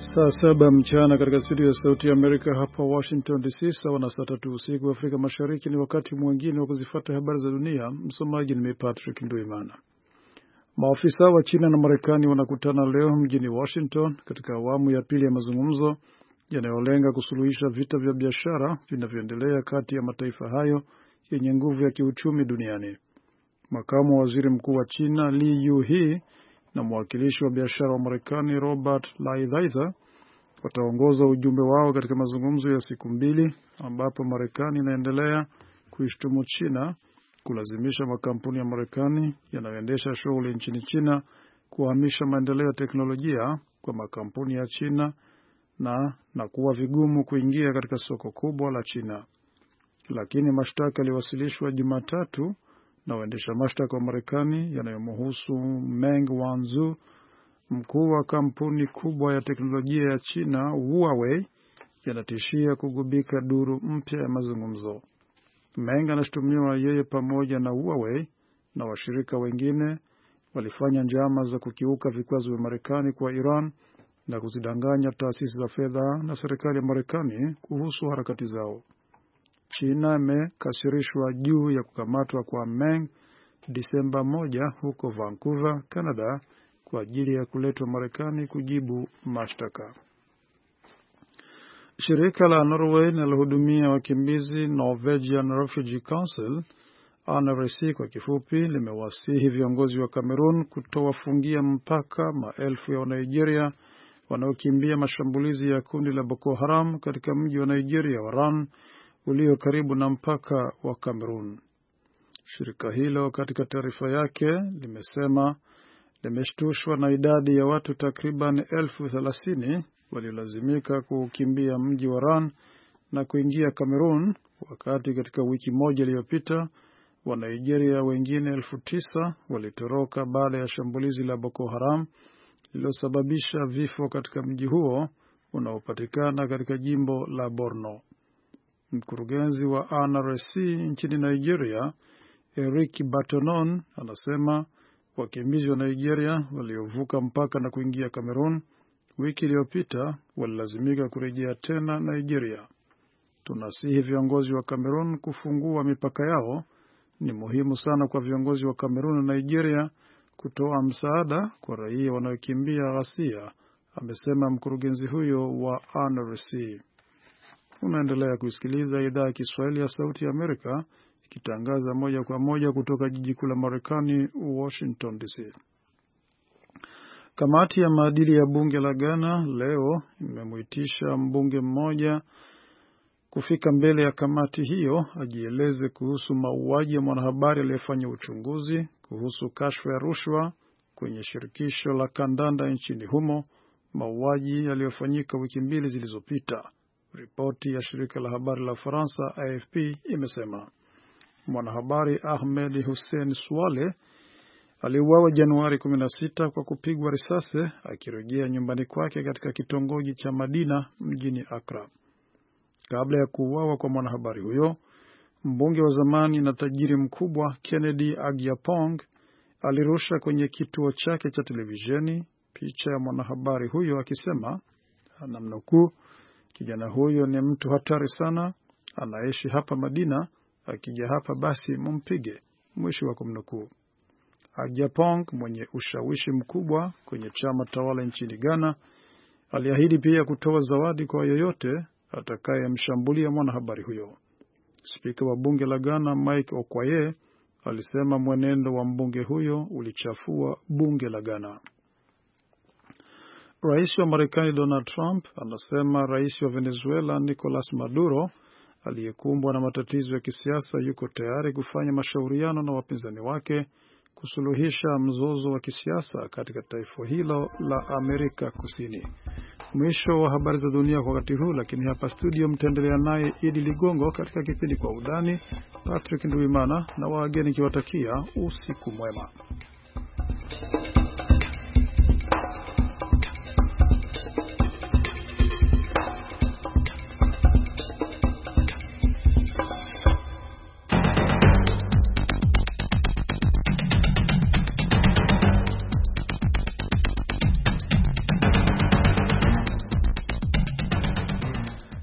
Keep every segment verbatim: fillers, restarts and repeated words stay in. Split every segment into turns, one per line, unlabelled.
Saa saba mchana katika studio ya Sauti ya Amerika hapa Washington D C, sawa na saa tatu usiku Afrika Mashariki. Ni wakati mwingine wa kuzifuata habari za dunia. Msomaji ni Patrick Nduimana. Maafisa wa China na Marekani wanakutana leo mjini Washington katika awamu ya pili ya mazungumzo yanayolenga kusuluhisha vita vya biashara vinavyoendelea kati ya mataifa hayo yenye nguvu ya kiuchumi duniani. Makamu wa Waziri Mkuu wa China Li Yuhi na mwakilishi wa biashara wa Marekani Robert Lighthizer wataongoza ujumbe wao katika mazungumzo ya siku mbili ambapo Marekani inaendelea kuishtumu China kulazimisha makampuni ya Marekani yanayoendesha shughuli nchini China kuhamisha maendeleo ya teknolojia kwa makampuni ya China na na kuwa vigumu kuingia katika soko kubwa la China. Lakini mashtaka yaliwasilishwa Jumatatu na waendesha mashtaka wa Marekani yanayomhusu Meng Wanzhou, mkuu wa kampuni kubwa ya teknolojia ya China Huawei, yanatishia kugubika duru mpya ya mazungumzo. Meng anashutumiwa yeye pamoja na Huawei na washirika wengine walifanya njama za kukiuka vikwazo vya Marekani kwa Iran na kuzidanganya taasisi za fedha na serikali ya Marekani kuhusu harakati zao. China imekasirishwa juu ya kukamatwa kwa Meng Disemba moja huko Vancouver, Canada, kwa ajili ya kuletwa Marekani kujibu mashtaka. Shirika la Norway linalohudumia wakimbizi Norwegian Refugee Council, N R C kwa kifupi, limewasihi viongozi wa Cameroon kutowafungia mpaka maelfu ya Nigeria wanaokimbia mashambulizi ya kundi la Boko Haram katika mji wa Nigeria wa Ran ulio karibu na mpaka wa Cameroon. Shirika hilo katika taarifa yake limesema limeshtushwa na idadi ya watu takriban elfu thelathini waliolazimika kukimbia mji wa Ran na kuingia Cameroon, wakati katika wiki moja iliyopita wa Nigeria wengine elfu tisa walitoroka baada ya shambulizi la Boko Haram lililosababisha vifo katika mji huo unaopatikana katika jimbo la Borno. Mkurugenzi wa N R C nchini Nigeria, Eric Batonon, anasema wakimbizi wa Nigeria waliovuka mpaka na kuingia Cameroon wiki iliyopita walilazimika kurejea tena Nigeria. Tunasihi viongozi wa Cameroon kufungua mipaka yao. Ni muhimu sana kwa viongozi wa Cameroon na Nigeria kutoa msaada kwa raia wanaokimbia ghasia, amesema mkurugenzi huyo wa N R C. Unaendelea kusikiliza idhaa ya Kiswahili ya Sauti ya Amerika ikitangaza moja kwa moja kutoka jiji kuu la Marekani, Washington D C. Kamati ya maadili ya bunge la Ghana leo imemuitisha mbunge mmoja kufika mbele ya kamati hiyo ajieleze kuhusu mauaji ya mwanahabari aliyefanya uchunguzi kuhusu kashfa ya rushwa kwenye shirikisho la kandanda nchini humo, mauaji yaliyofanyika wiki mbili zilizopita. Ripoti ya shirika la habari la Faransa A F P imesema mwanahabari Ahmed Hussein Swale aliuawa Januari kumi na sita kwa kupigwa risasi akirejea nyumbani kwake katika kitongoji cha Madina mjini Accra. Kabla ya kuuawa kwa mwanahabari huyo, mbunge wa zamani na tajiri mkubwa Kennedy Agyapong alirusha kwenye kituo chake cha televisheni picha ya mwanahabari huyo akisema, namnukuu, kijana huyo ni mtu hatari sana, anaishi hapa Madina, akija hapa basi mumpige, mwisho wa kumnukuu. Agyapong, mwenye ushawishi mkubwa kwenye chama tawala nchini Ghana, aliahidi pia kutoa zawadi kwa yoyote atakayemshambulia mwanahabari huyo. Spika wa bunge la Ghana Mike Okwaye alisema mwenendo wa mbunge huyo ulichafua bunge la Ghana. Rais wa Marekani Donald Trump anasema rais wa Venezuela Nicolas Maduro aliyekumbwa na matatizo ya kisiasa yuko tayari kufanya mashauriano na wapinzani wake kusuluhisha mzozo wa kisiasa katika taifa hilo la Amerika Kusini. Mwisho wa habari za dunia kwa wakati huu, lakini hapa studio mtaendelea naye Idi Ligongo katika kipindi Kwa Undani. Patrick Nduimana na wageni kiwatakia usiku mwema.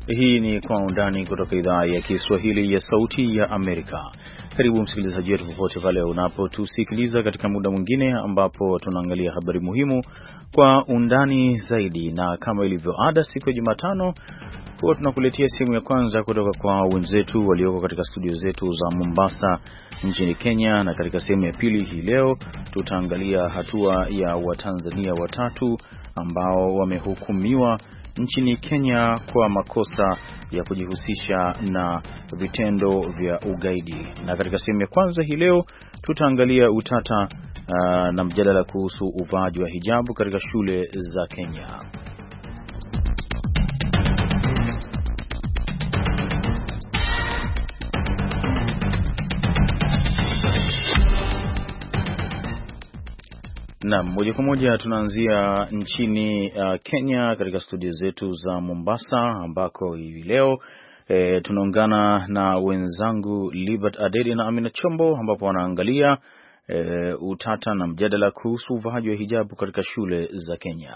Hii ni Kwa Undani kutoka idhaa ya Kiswahili ya Sauti ya Amerika. Karibu msikilizaji wetu popote pale unapotusikiliza katika muda mwingine ambapo tunaangalia habari muhimu kwa undani zaidi, na kama ilivyo ada siku ya Jumatano huwa tunakuletea sehemu ya kwanza kutoka kwa wenzetu walioko katika studio zetu za Mombasa nchini Kenya, na katika sehemu ya pili hii leo tutaangalia hatua ya Watanzania watatu ambao wamehukumiwa nchini Kenya kwa makosa ya kujihusisha na vitendo vya ugaidi. Na katika sehemu ya kwanza hii leo tutaangalia utata uh, na mjadala kuhusu uvaaji wa hijabu katika shule za Kenya. Na moja kwa moja tunaanzia nchini uh, Kenya katika studio zetu za Mombasa, ambako hivi leo e, tunaungana na wenzangu Libert Adede na Amina Chombo, ambapo wanaangalia e, utata na mjadala kuhusu uvaaji wa hijabu katika shule za Kenya.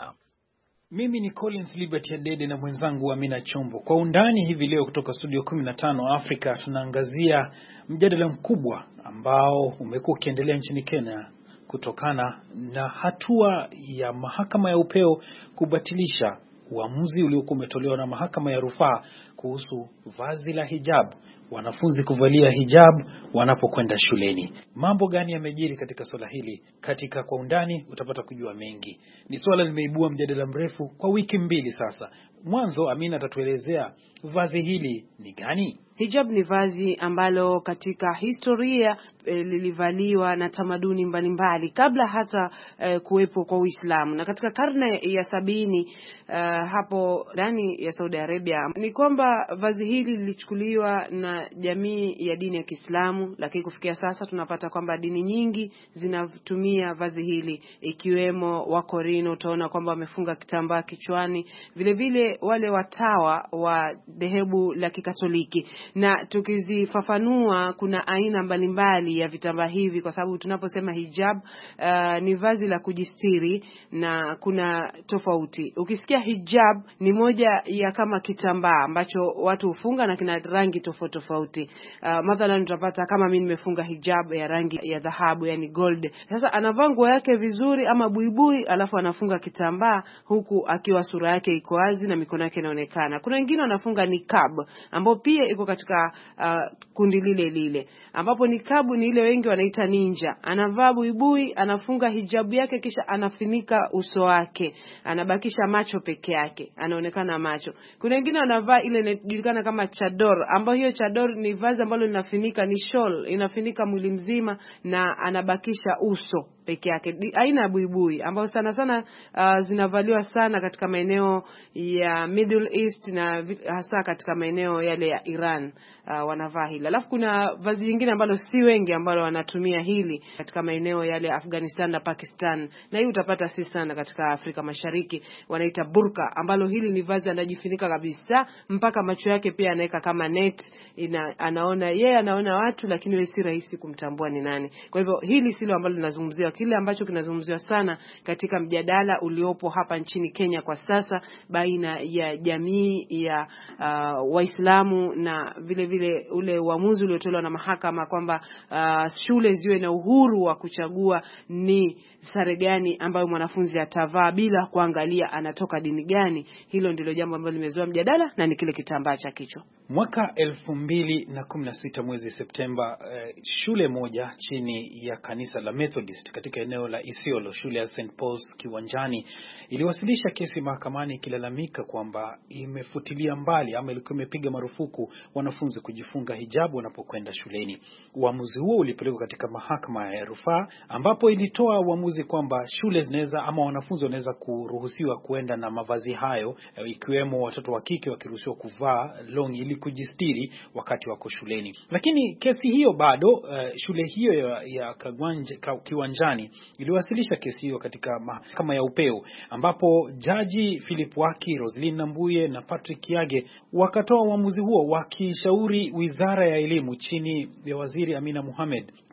Mimi ni Collins Libert Adede na mwenzangu Amina Chombo. Kwa undani hivi leo kutoka studio kumi na tano Afrika tunaangazia mjadala mkubwa ambao umekuwa ukiendelea nchini Kenya kutokana na hatua ya mahakama ya upeo kubatilisha uamuzi uliokuwa umetolewa na mahakama ya rufaa kuhusu vazi la hijab, wanafunzi kuvalia hijab wanapokwenda shuleni. Mambo gani yamejiri katika swala hili? Katika Kwa Undani utapata kujua mengi. Ni swala limeibua mjadala mrefu kwa wiki mbili sasa. Mwanzo Amina atatuelezea vazi hili ni gani?
Hijab ni vazi ambalo katika historia e, lilivaliwa na tamaduni mbalimbali kabla hata e, kuwepo kwa Uislamu. Na katika karne ya sabini e, hapo ndani ya Saudi Arabia ni kwamba vazi hili lilichukuliwa na jamii ya dini ya Kiislamu, lakini kufikia sasa tunapata kwamba dini nyingi zinatumia vazi hili, ikiwemo Wakorino. Utaona kwamba wamefunga kitambaa kichwani, vile vile wale watawa wa dhehebu la Kikatoliki. Na tukizifafanua kuna aina mbalimbali ya vitambaa hivi, kwa sababu tunaposema hijab uh, ni vazi la kujistiri na kuna tofauti. Ukisikia hijab ni moja ya kama kitambaa ambacho watu hufunga na kina rangi tofauti tofauti. Uh, mathalan utapata kama mimi nimefunga hijab ya rangi ya dhahabu, yani gold. Sasa anavaa nguo yake vizuri ama buibui, alafu anafunga kitambaa huku akiwa sura yake iko wazi na mikono yake inaonekana. Kuna wengine wanafunga niqab ambao pia iko katika uh, kundi lile lile, ambapo nikabu ni ile wengi wanaita ninja. Anavaa buibui, anafunga hijabu yake, kisha anafinika uso wake, anabakisha macho peke yake, anaonekana macho. Kuna wengine wanavaa ile inajulikana kama chador, ambayo hiyo chador ni vazi ambalo linafinika, ni shawl, inafinika mwili mzima na anabakisha uso peke yake. Aina ya buibui ambao sana sana uh, zinavaliwa sana katika maeneo ya Middle East na hasa katika maeneo yale ya Iran, uh, wanavaa hili. Alafu kuna vazi lingine ambalo si wengi ambalo wanatumia hili katika maeneo yale ya Afghanistan na Pakistan, na hii utapata si sana katika Afrika Mashariki, wanaita burka, ambalo hili ni vazi anajifunika kabisa mpaka macho yake pia anaweka kama net, ina, anaona yeye yeah, anaona watu, lakini wewe si rahisi kumtambua ni nani. Kwa hivyo hili silo ambalo linazungumziwa. Kile ambacho kinazungumziwa sana katika mjadala uliopo hapa nchini Kenya kwa sasa baina ya jamii ya uh, Waislamu na vile vile ule uamuzi uliotolewa na mahakama kwamba uh, shule ziwe na uhuru wa kuchagua ni sare gani ambayo mwanafunzi atavaa bila kuangalia anatoka dini gani. Hilo ndilo jambo ambalo limezua mjadala, na ni kile kitambaa cha kichwa.
Mwaka elfu mbili na kumi na sita mwezi Septemba, uh, shule moja chini ya kanisa la Methodist katika eneo la Isiolo, shule ya Saint Paul's Kiwanjani, iliwasilisha kesi mahakamani ikilalamika kwamba imefutilia mbali ama ilikuwa imepiga marufuku wanafunzi kujifunga hijabu wanapokwenda shuleni. Uamuzi huo ulipelekwa katika mahakama ya rufaa, ambapo ilitoa uamuzi kwamba shule zinaweza ama wanafunzi wanaweza kuruhusiwa kuenda na mavazi hayo, ikiwemo watoto wa kike wakiruhusiwa kuvaa long ili kujistiri wakati wako shuleni. Lakini kesi hiyo bado, uh, shule hiyo ya, ya Kagwanja, Kiwanjani iliwasilisha kesi hiyo katika mahakama ya upeo, ambapo jaji Philip Waki, Roslyn Nambuye na Patrick Kiage wakatoa uamuzi huo wakishauri Wizara ya Elimu chini ya Waziri Amina Mohamed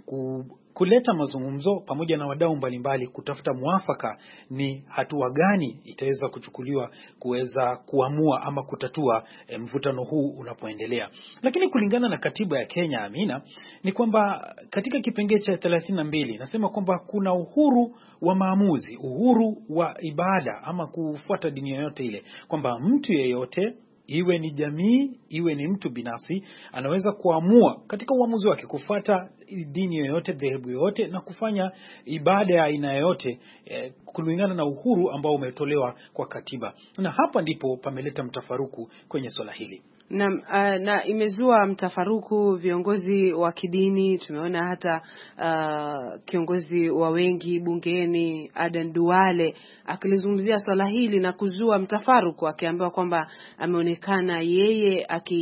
ku kuleta mazungumzo pamoja na wadau mbalimbali kutafuta mwafaka ni hatua gani itaweza kuchukuliwa kuweza kuamua ama kutatua e, mvutano huu unapoendelea. Lakini kulingana na katiba ya Kenya, Amina, ni kwamba katika kipengele cha thelathini na mbili nasema kwamba kuna uhuru wa maamuzi, uhuru wa ibada ama kufuata dini yoyote ile, kwamba mtu yeyote iwe ni jamii, iwe ni mtu binafsi, anaweza kuamua katika uamuzi wake kufuata dini yoyote, dhehebu yoyote, na kufanya ibada ya aina yoyote eh, kulingana na uhuru ambao umetolewa kwa katiba. Na hapa ndipo pameleta mtafaruku kwenye swala hili.
Na, uh, na imezua mtafaruku viongozi wa kidini. Tumeona hata uh, kiongozi wa wengi bungeni Aden Duale akilizungumzia swala hili na kuzua mtafaruku, akiambiwa kwamba ameonekana yeye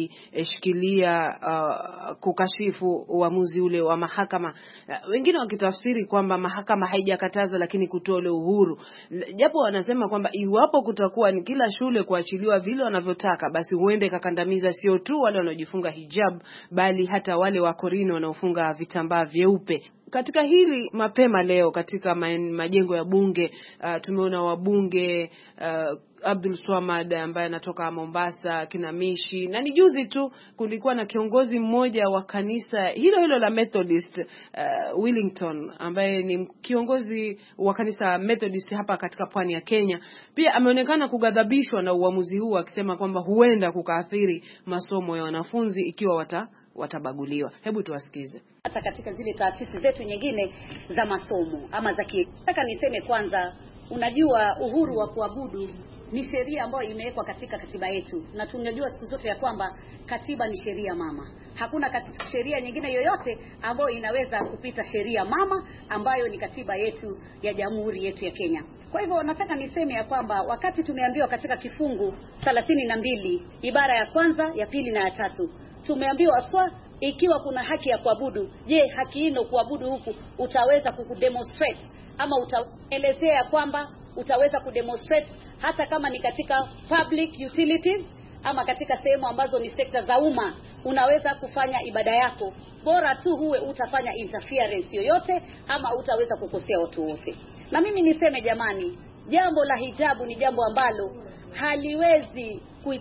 akishikilia uh, kukashifu uamuzi ule wa mahakama. Uh, wengine wakitafsiri kwamba mahakama haijakataza lakini kutoa ule uhuru, japo wanasema kwamba iwapo kutakuwa ni kila shule kuachiliwa vile wanavyotaka, basi huende kakandamiza sio tu wale wanaojifunga hijab, bali hata wale wa Korino wanaofunga vitambaa vyeupe. Katika hili mapema leo katika majengo ya bunge uh, tumeona wabunge uh, Abdul Swamad ambaye anatoka Mombasa, Kinamishi, na ni juzi tu kulikuwa na kiongozi mmoja wa kanisa hilo hilo la Methodist uh, Wellington, ambaye ni kiongozi wa kanisa Methodist hapa katika pwani ya Kenya, pia ameonekana kugadhabishwa na uamuzi huu, akisema kwamba huenda kukaathiri masomo ya wanafunzi ikiwa wata watabaguliwa. Hebu tuwasikize.
Hata katika zile taasisi zetu nyingine za masomo ama za ki. Nataka niseme kwanza, unajua uhuru wa kuabudu ni sheria ambayo imewekwa katika katiba yetu, na tunajua siku zote ya kwamba katiba ni sheria mama. Hakuna sheria nyingine yoyote ambayo inaweza kupita sheria mama ambayo ni katiba yetu ya Jamhuri yetu ya Kenya. Kwa hivyo nataka niseme ya kwamba wakati tumeambiwa katika kifungu thelathini na mbili ibara ya kwanza, ya pili na ya tatu, tumeambiwa swa ikiwa kuna haki ya kuabudu, je, haki hino kuabudu huku utaweza kudemonstrate ama utaelezea kwamba utaweza kudemonstrate hata kama ni katika public utilities ama katika sehemu ambazo ni sekta za umma, unaweza kufanya ibada yako, bora tu huwe utafanya interference yoyote ama utaweza kukosea watu wote. Na mimi niseme jamani, jambo la hijabu ni jambo ambalo haliwezi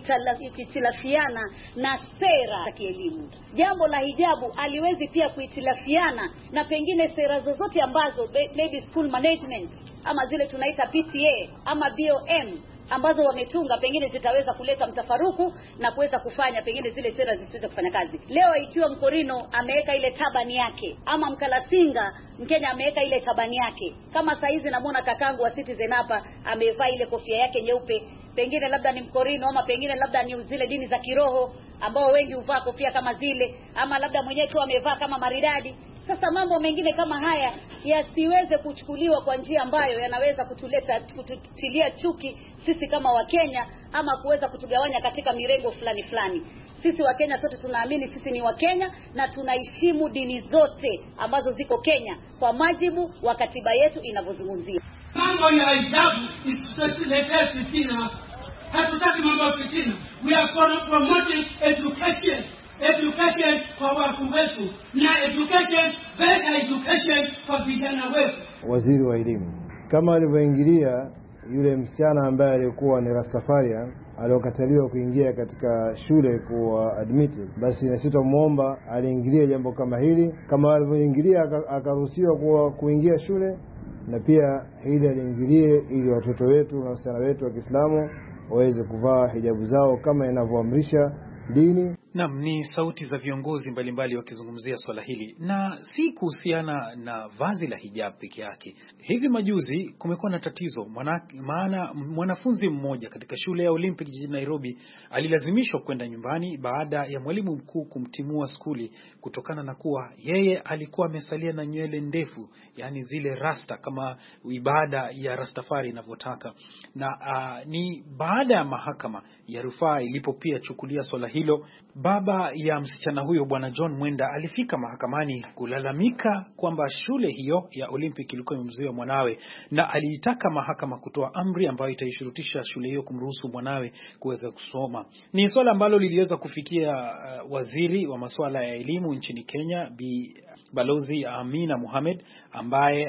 kuitilafiana na sera za kielimu. Jambo la hijabu haliwezi pia kuitilafiana na pengine sera zozote ambazo maybe school management ama zile tunaita P T A ama B O M ambazo wametunga, pengine zitaweza kuleta mtafaruku na kuweza kufanya pengine zile sera zisiweze kufanya kazi. Leo ikiwa Mkorino ameweka ile tabani yake ama Mkalasinga Mkenya ameweka ile tabani yake, kama saizi namuona kakangu wa Citizen hapa amevaa ile kofia yake nyeupe, pengine labda ni Mkorino ama pengine labda ni zile dini za kiroho ambao wengi huvaa kofia kama zile, ama labda mwenyewe tu amevaa kama maridadi. Sasa mambo mengine kama haya yasiweze kuchukuliwa kwa njia ambayo yanaweza kutuleta kututilia chuki sisi kama Wakenya ama kuweza kutugawanya katika mirengo fulani fulani. Sisi Wakenya sote tunaamini sisi ni Wakenya na tunaheshimu dini zote ambazo ziko Kenya kwa majibu wa katiba yetu inavyozungumzia.
Mambo ya hijabu isituletee fitina. Hatutaki mambo ya fitina. We are promoting education. Education kwa watu wetu na education, better education kwa vijana wetu.
Waziri wa elimu kama alivyoingilia yule msichana ambaye alikuwa ni Rastafarian aliokataliwa kuingia katika shule kuwa admitted, basi na sisi tumuomba aliingilia jambo kama hili, kama alivyoingilia akaruhusiwa kuwa kuingia shule, na pia hili aliingilie ili watoto wetu na wasichana wetu wa Kiislamu waweze kuvaa hijabu zao kama inavyoamrisha dini.
Naam, ni sauti za viongozi mbalimbali wakizungumzia swala hili, na si kuhusiana na vazi la hijab peke yake. Hivi majuzi kumekuwa na tatizo mwana, maana mwanafunzi mmoja katika shule ya Olympic jijini Nairobi alilazimishwa kwenda nyumbani baada ya mwalimu mkuu kumtimua skuli kutokana na kuwa yeye alikuwa amesalia na nywele ndefu, yani zile rasta kama ibada ya Rastafari inavyotaka. Na uh, ni baada ya mahakama ya rufaa ilipo pia chukulia swala hilo, baba ya msichana huyo Bwana John Mwenda alifika mahakamani kulalamika kwamba shule hiyo ya Olympic ilikuwa imemzuia mwanawe, na aliitaka mahakama kutoa amri ambayo itaishurutisha shule hiyo kumruhusu mwanawe kuweza kusoma. Ni swala ambalo liliweza kufikia uh, waziri wa masuala ya elimu nchini Kenya Bi Balozi Amina Mohamed ambaye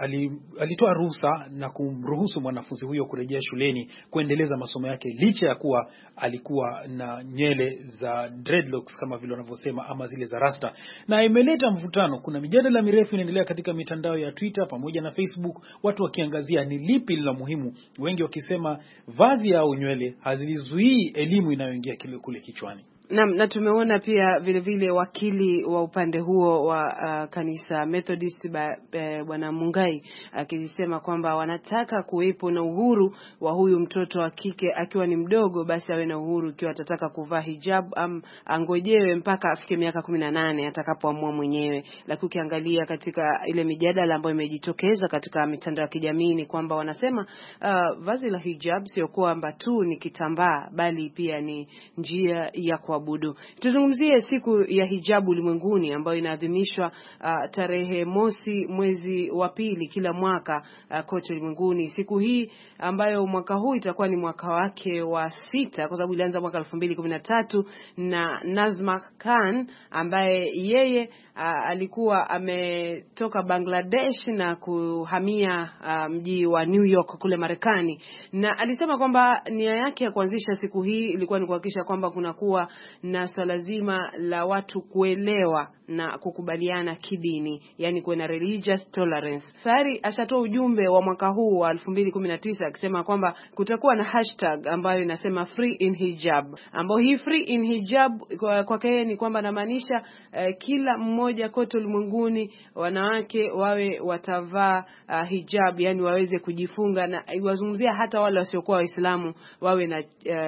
alitoa ruhusa na kumruhusu mwanafunzi huyo kurejea shuleni kuendeleza masomo yake licha ya kuwa alikuwa na nywele za dreadlocks kama vile wanavyosema ama zile za rasta, na imeleta mvutano. Kuna mijadala mirefu inaendelea katika mitandao ya Twitter pamoja na Facebook, watu wakiangazia ni lipi la muhimu, wengi wakisema vazi au nywele hazizuii elimu inayoingia kile kule kichwani.
Na, na tumeona pia vile vile wakili wa upande huo wa uh, kanisa Methodist bwana Mungai akisema kwamba wanataka kuwepo na uhuru wa huyu mtoto wa kike akiwa ni mdogo, basi awe na uhuru ikiwa atataka kuvaa hijab am angojewe mpaka afike miaka kumi na nane atakapoamua mwenyewe. Lakini ukiangalia katika ile mijadala ambayo imejitokeza katika mitandao ya kijamii ni kwamba wanasema uh, vazi la hijab sio kwamba tu ni kitambaa bali pia ni njia ya kwa abudu. Tuzungumzie siku ya hijabu ulimwenguni ambayo inaadhimishwa uh, tarehe mosi mwezi wa pili kila mwaka uh, kote ulimwenguni. Siku hii ambayo mwaka huu itakuwa ni mwaka wake wa sita kwa sababu ilianza mwaka elfu mbili kumi na tatu na Nazma Khan ambaye yeye uh, alikuwa ametoka Bangladesh na kuhamia uh, mji wa New York kule Marekani, na alisema kwamba nia yake ya kuanzisha siku hii ilikuwa ni kuhakikisha kwamba kuna kuwa na swala zima la watu kuelewa na kukubaliana kidini, yani kuwe na religious tolerance. Sari ashatoa ujumbe wa mwaka huu wa elfu mbili kumi na tisa akisema kwamba kutakuwa na hashtag ambayo inasema free in hijab, ambayo hii free in hijab kwa kwake ni kwamba namaanisha uh, kila mmoja kote ulimwenguni wanawake wawe watavaa uh, hijab, yani waweze kujifunga, na iwazungumzia hata wale wasiokuwa Waislamu wawe na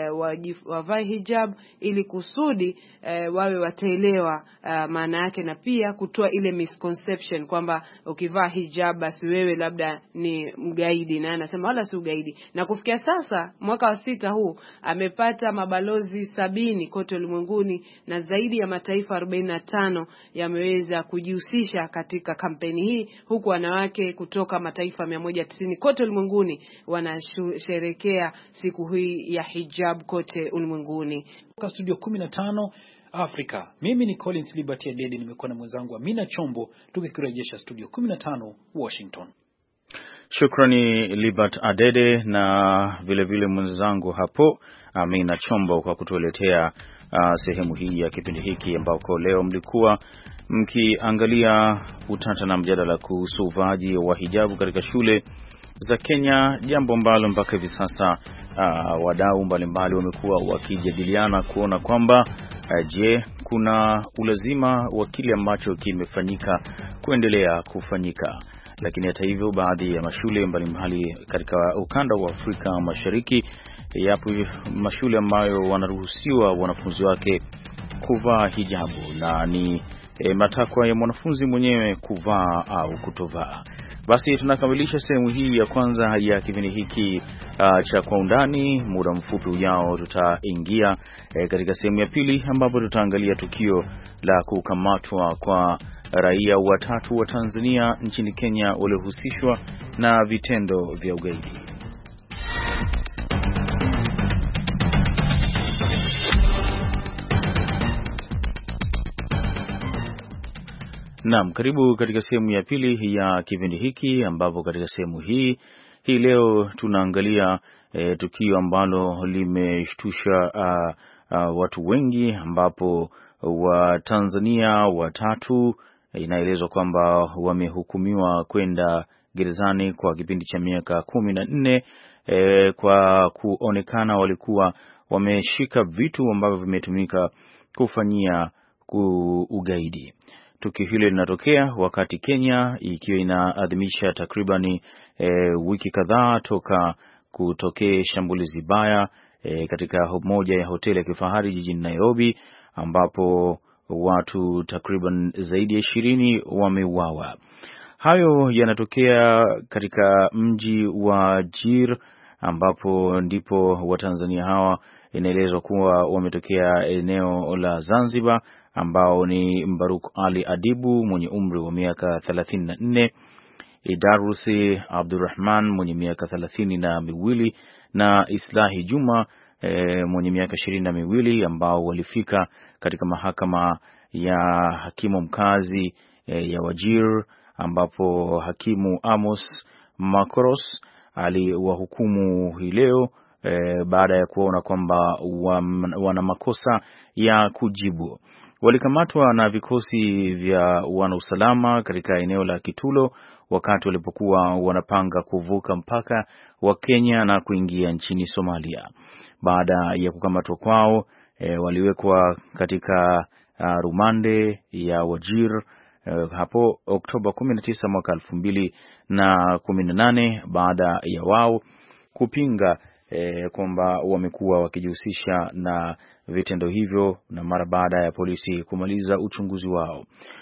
uh, wavae hijab ili kusudi uh, wawe wataelewa uh, maana yake, na pia kutoa ile misconception kwamba ukivaa hijab basi wewe labda ni mgaidi, na anasema wala si ugaidi. Na kufikia sasa mwaka wa sita huu amepata mabalozi sabini kote ulimwenguni na zaidi ya mataifa arobaini na tano yameweza kujihusisha katika kampeni hii, huku wanawake kutoka mataifa mia moja tisini kote ulimwenguni wanasherehekea siku hii ya hijab kote ulimwenguni.
Kwa studio kumi na tano Afrika, mimi ni Collins Liberty Adede, nimekuwa na mwenzangu Amina Chombo tukikirejesha studio kumi na tano Washington.
Shukrani Libert Adede na vile vile mwenzangu hapo Amina Chombo kwa kutuletea uh, sehemu hii ya kipindi hiki ambako leo mlikuwa mkiangalia utata na mjadala kuhusu uvaaji wa hijabu katika shule za Kenya, jambo ambalo mpaka hivi sasa uh, wadau mbalimbali wamekuwa wakijadiliana kuona kwamba uh, je, kuna ulazima wa kile ambacho kimefanyika kuendelea kufanyika. Lakini hata hivyo baadhi ya mashule mbalimbali katika ukanda wa Afrika Mashariki yapo mashule ambayo wanaruhusiwa wanafunzi wake kuvaa hijabu na ni e, matakwa ya mwanafunzi mwenyewe kuvaa au kutovaa. Basi tunakamilisha sehemu hii ya kwanza ya kipindi hiki uh, cha Kwa Undani. Muda mfupi ujao tutaingia e, katika sehemu ya pili ambapo tutaangalia tukio la kukamatwa kwa raia watatu wa Tanzania nchini Kenya waliohusishwa na vitendo vya ugaidi. Naam, karibu katika sehemu ya pili ya kipindi hiki ambapo katika sehemu hii hii leo tunaangalia e, tukio ambalo limeshtusha uh, uh, watu wengi, ambapo wa Tanzania watatu inaelezwa kwamba wamehukumiwa kwenda gerezani kwa kipindi cha miaka kumi na nne e, kwa kuonekana walikuwa wameshika vitu ambavyo vimetumika kufanyia ugaidi. Tukio hilo linatokea wakati Kenya ikiwa inaadhimisha takribani e, wiki kadhaa toka kutokea shambulizi baya e, katika moja ya hoteli ya kifahari jijini Nairobi, ambapo watu takriban zaidi ya ishirini wameuawa. Hayo yanatokea katika mji wa Jir, ambapo ndipo Watanzania hawa inaelezwa kuwa wametokea eneo la Zanzibar, ambao ni Mbaruk Ali Adibu mwenye umri wa miaka thelathini na nne, Idarusi Abdurrahman mwenye miaka thelathini na miwili na Islahi Juma e, mwenye miaka ishirini na miwili, ambao walifika katika mahakama ya hakimu mkazi e, ya Wajir, ambapo hakimu Amos Makros aliwahukumu hii leo e, baada ya kuona kwamba wana makosa ya kujibu. Walikamatwa na vikosi vya wanausalama katika eneo la Kitulo wakati walipokuwa wanapanga kuvuka mpaka wa Kenya na kuingia nchini Somalia. Baada ya kukamatwa kwao, e, waliwekwa katika uh, rumande ya Wajir uh, hapo Oktoba kumi na tisa mwaka elfu mbili na kumi na nane baada ya wao kupinga E, kwamba wamekuwa wakijihusisha na vitendo hivyo, na mara baada ya polisi kumaliza uchunguzi wao.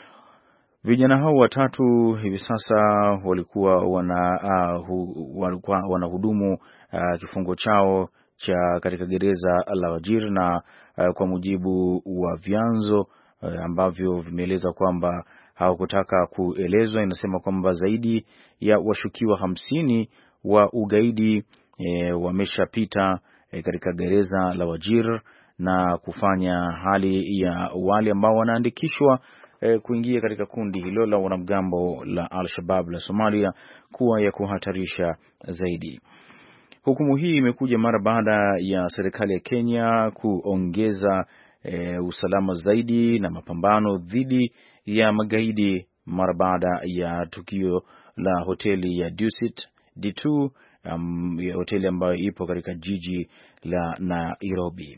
Vijana hao watatu hivi sasa walikuwa wana uh, hu, walikuwa wanahudumu uh, kifungo chao cha katika gereza la Wajir, na uh, kwa mujibu wa vyanzo uh, ambavyo vimeeleza kwamba hawakutaka kuelezwa, inasema kwamba zaidi ya washukiwa hamsini wa ugaidi E, wameshapita e, katika gereza la Wajir na kufanya hali ya wale ambao wanaandikishwa e, kuingia katika kundi hilo la wanamgambo la Al-Shabaab la Somalia kuwa ya kuhatarisha zaidi. Hukumu hii imekuja mara baada ya serikali ya Kenya kuongeza e, usalama zaidi na mapambano dhidi ya magaidi mara baada ya tukio la hoteli ya Dusit D two, Um, hoteli ambayo ipo katika jiji la Nairobi.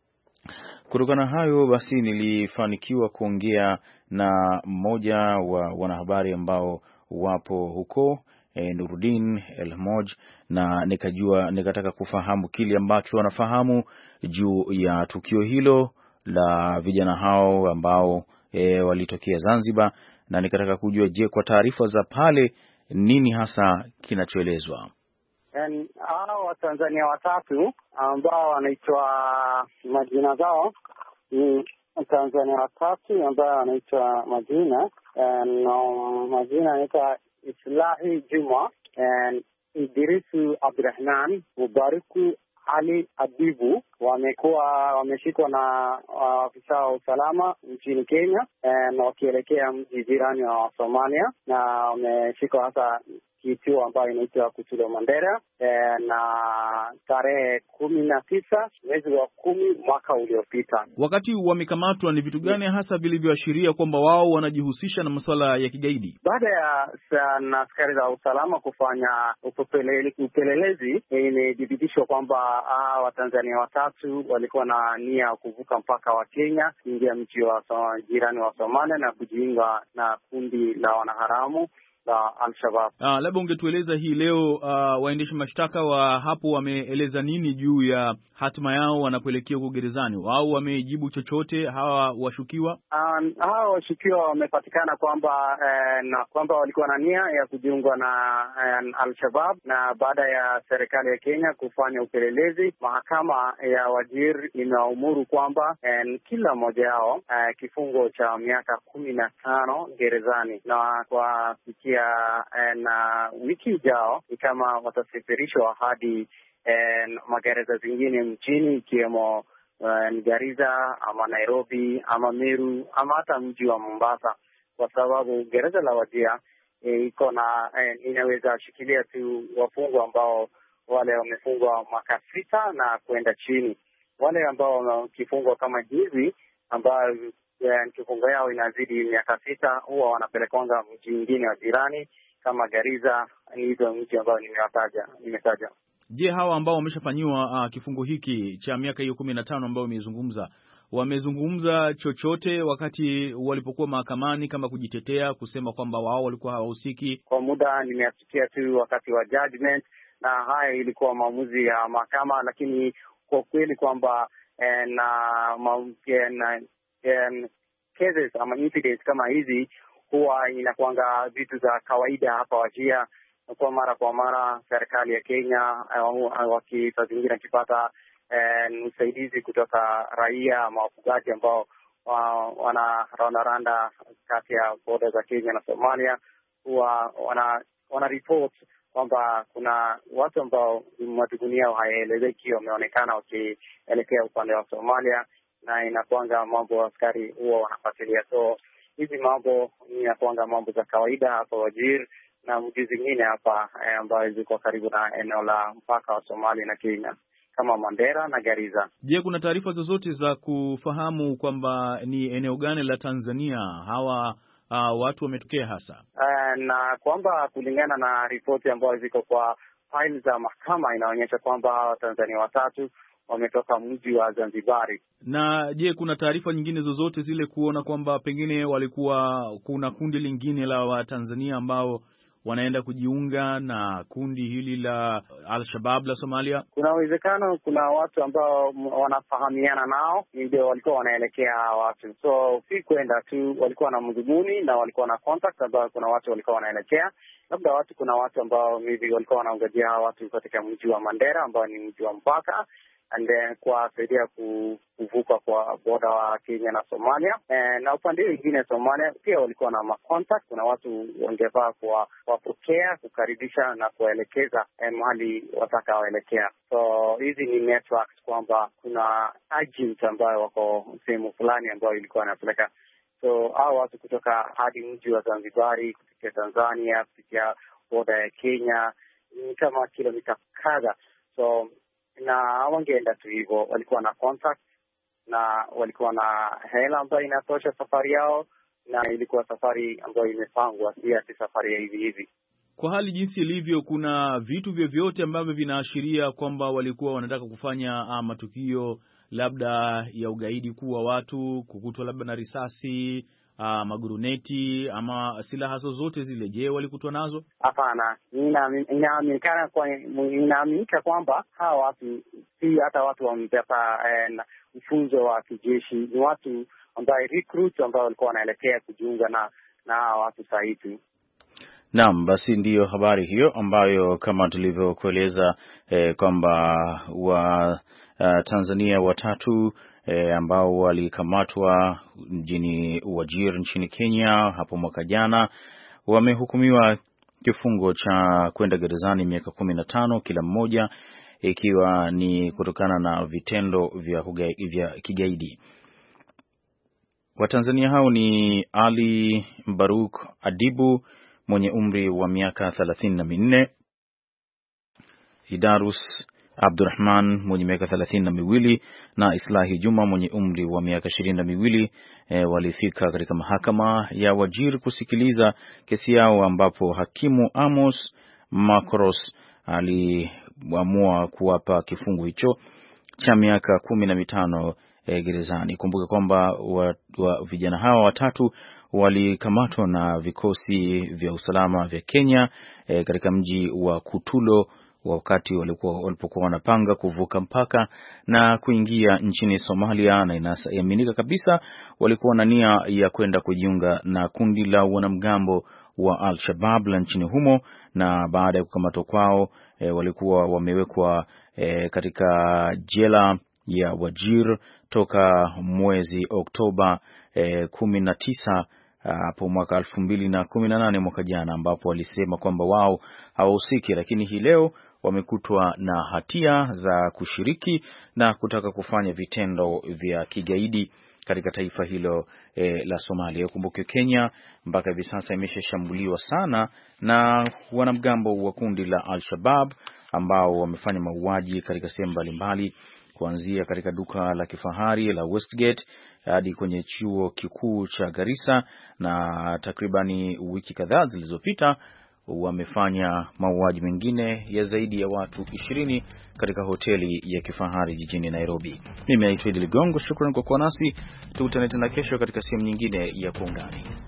Kutokana hayo basi, nilifanikiwa kuongea na mmoja wa wanahabari ambao wapo huko e, Nuruddin El-Moj, na nikajua nikataka kufahamu kile ambacho wanafahamu juu ya tukio hilo la vijana hao ambao e, walitokea Zanzibar, na nikataka kujua, je, kwa taarifa za pale nini hasa kinachoelezwa.
Hao Watanzania watatu ambao wanaitwa, majina zao ni Tanzania watatu ambao wanaitwa majina no, majina anaitwa Islahi Juma, Idrisu Abdurrahman, Mubariku Ali Abibu. Wamekuwa wameshikwa na afisa wa usalama nchini Kenya na wakielekea mji jirani wa Somalia, na wameshikwa hasa kituo ambayo inaitwa Kutulo Mandera e, na tarehe kumi na tisa mwezi wa kumi mwaka uliopita.
Wakati wamekamatwa, ni vitu gani hasa vilivyoashiria kwamba wao wanajihusisha na masuala ya kigaidi?
Baada ya na askari za usalama kufanya upelele, upelelezi, imedhibitishwa kwamba Watanzania watatu walikuwa na nia ya kuvuka mpaka wa Kenya kuingia mji wa so, jirani wa Somalia na kujiunga na kundi la wanaharamu la Al-Shabaab.
Ah, labda ungetueleza hii leo uh, waendesha mashtaka wa hapo wameeleza nini juu ya hatima yao wanapoelekea huko gerezani? Wao wamejibu chochote hawa washukiwa?
Um, hawa washukiwa wamepatikana kwamba eh, na kwamba walikuwa na nia ya kujiunga na eh, Al-Shabaab, na baada ya serikali ya Kenya kufanya upelelezi, mahakama ya Wajir imewaamuru kwamba eh, kila mmoja wao eh, kifungo cha miaka kumi na tano gerezani, na kwa kufikia na wiki ijao ni kama watasafirishwa hadi eh, magereza zingine mjini, ikiwemo eh, Garissa ama Nairobi ama Meru ama hata mji wa Mombasa, kwa sababu gereza la Wajir eh, iko na eh, inaweza shikilia tu wafungwa ambao wale wamefungwa mwaka sita na kwenda chini. Wale ambao wamefungwa kama hivi ambao Yeah, kifungo yao inazidi miaka sita, huwa wanapelekwanga mji mwingine wa jirani kama Garissa. Ni hizo mji ambao nimewataja nimetaja.
Je, hawa ambao wameshafanyiwa uh, kifungo hiki cha miaka hiyo kumi na tano ambao umezungumza, wamezungumza chochote wakati walipokuwa mahakamani kama kujitetea, kusema kwamba wao walikuwa hawahusiki?
Kwa muda nimeasikia tu wakati wa judgment, na haya ilikuwa maamuzi ya mahakama, lakini kwa kweli kwamba eh, na na Um, cases ama incidents kama hizi huwa inakuanga vitu za kawaida hapa Wajir. Kwa mara kwa mara serikali ya Kenya uh, wakisa zingine akipata uh, usaidizi kutoka raia ama wafugaji ambao uh, wanarandaranda kati ya boda za Kenya na Somalia, huwa wana, wana report kwamba kuna watu ambao madhumuni yao hayaelezeki wameonekana wakielekea upande wa Somalia, na inakuanga mambo askari huo wanafuatilia. So hizi mambo ni ya kuanga mambo za kawaida hapa Wajir na mji zingine hapa eh, ambayo ziko karibu na eneo la mpaka wa Somalia na Kenya kama Mandera na Garissa.
Je, kuna taarifa zozote za kufahamu kwamba ni eneo gani la Tanzania hawa uh, watu wametokea hasa?
Uh, na kwamba kulingana na ripoti ambayo ziko kwa file za mahakama inaonyesha kwamba Watanzania watatu wametoka mji wa Zanzibari.
Na je, kuna taarifa nyingine zozote zile kuona kwamba pengine walikuwa kuna kundi lingine la Watanzania ambao wanaenda kujiunga na kundi hili la Al-Shabaab la Somalia?
Kuna uwezekano kuna watu ambao wanafahamiana nao ndio walikuwa wanaelekea watu. So si kwenda tu, walikuwa na mdhumuni na walikuwa na contact ambao kuna watu walikuwa wanaelekea. Labda watu kuna watu ambao maybe walikuwa wanaongojea watu katika mji wa Mandera ambao ni mji wa mpaka, and then kuwasaidia kuvuka kwa boda wa Kenya na Somalia. E, na upande mwingine Somalia pia walikuwa na macontact. Kuna watu wangefaa kuwapokea, kukaribisha na kuelekeza eh, mahali wataka waelekea. So hizi ni networks kwamba kuna agent ambayo wako sehemu fulani ambayo ilikuwa inapeleka. So hao watu kutoka hadi mji wa Zanzibari, kupitia Tanzania, kupitia boda ya Kenya, ni kama kilomita kadha. So na wangeenda tu hivyo, walikuwa na contact na walikuwa na hela ambayo inatosha safari yao, na ilikuwa safari ambayo imepangwa, si ati safari ya hivi hivi.
Kwa hali jinsi ilivyo, kuna vitu vyovyote ambavyo vinaashiria kwamba walikuwa wanataka kufanya uh, matukio labda ya ugaidi, kuwa watu kukutwa labda na risasi, uh, maguruneti ama silaha zozote zile? Je, walikutwa nazo?
Hapana, inaaminika kwa inaaminika kwamba hawa watu si hata watu wamepata eh, mfunzo wa kijeshi, ni watu ambao recruit ambao walikuwa wanaelekea kujiunga na na hawa watu sahihi.
Naam, basi ndiyo habari hiyo ambayo kama tulivyokueleza eh, kwamba wa uh, Tanzania watatu E, ambao walikamatwa mjini Wajir nchini Kenya hapo mwaka jana wamehukumiwa kifungo cha kwenda gerezani miaka kumi na tano kila mmoja, ikiwa ni kutokana na vitendo vya, vya kigaidi. Watanzania hao ni Ali Mbaruk Adibu mwenye umri wa miaka thelathini na minne, Idarus Abdurrahman mwenye miaka thelathini na miwili na Islahi Juma mwenye umri wa miaka ishirini na miwili e, walifika katika mahakama ya Wajir kusikiliza kesi yao, ambapo hakimu Amos Makros aliamua kuwapa kifungu hicho cha miaka kumi na mitano e, gerezani. Kumbuka kwamba wa, wa, vijana hawa watatu walikamatwa na vikosi vya usalama vya Kenya e, katika mji wa Kutulo wakati walikuwa walipokuwa wanapanga kuvuka mpaka na kuingia nchini Somalia, na inaaminika kabisa walikuwa na nia ya kwenda kujiunga na kundi la wanamgambo wa Al-Shabaab la nchini humo. Na baada ya kukamatwa kwao e, walikuwa wamewekwa e, katika jela ya Wajir toka mwezi Oktoba e, kumi na tisa hapo mwaka elfu mbili na kumi na nane mwaka jana, ambapo walisema kwamba wao hawahusiki, lakini hii leo wamekutwa na hatia za kushiriki na kutaka kufanya vitendo vya kigaidi katika taifa hilo e, la Somalia. Kumbuke Kenya mpaka hivi sasa imeshashambuliwa sana na wanamgambo wa kundi la Al-Shabaab ambao wamefanya mauaji katika sehemu mbalimbali, kuanzia katika duka la kifahari la Westgate hadi kwenye chuo kikuu cha Garissa, na takribani wiki kadhaa zilizopita wamefanya mauaji mengine ya zaidi ya watu ishirini katika hoteli ya kifahari jijini Nairobi. Mimi naitwa Idi Ligongo, shukrani kwa kuwa nasi. Tukutane tena kesho katika sehemu nyingine ya Kwa Undani.